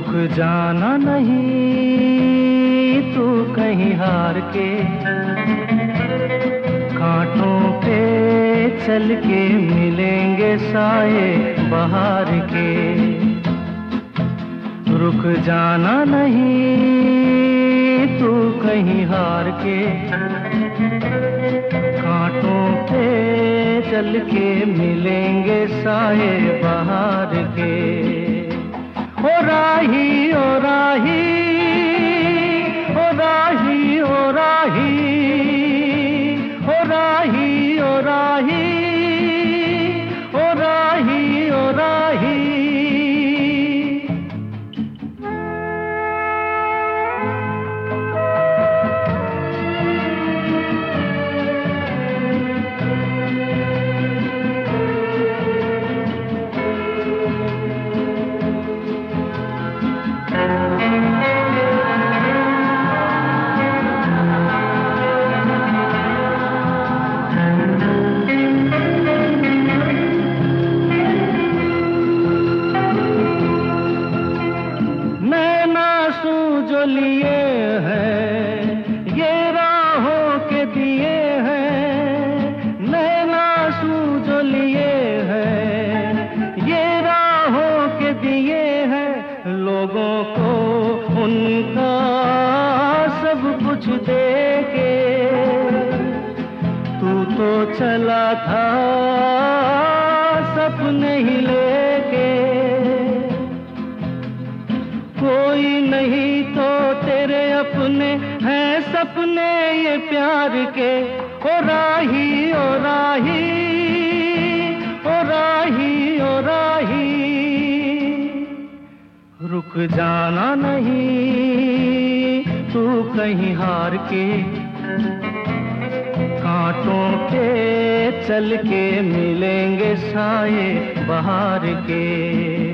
रुक जाना नहीं तू कहीं हार के, कांटों पे चल के मिलेंगे साए बहार के। रुक जाना नहीं तू कहीं हार के, कांटों पे चल के मिलेंगे साए बहार के। ओ राही ओ राही ओ राही ओ राही ओ राही ओ राही ओ राही ओ राही। जो लिए हैं ये राहों के दिए हैं, नैना आंसू जो लिए हैं ये राहों के दिए हैं। लोगों को उनका सब कुछ दे के तू तो चला था सपने ही लेके। कोई नहीं तो तेरे अपने हैं सपने ये प्यार के। ओ राही ओ राही ओ राही ओ राही। रुक जाना नहीं तू कहीं हार के, कांटों पे चल के मिलेंगे साए बहार के।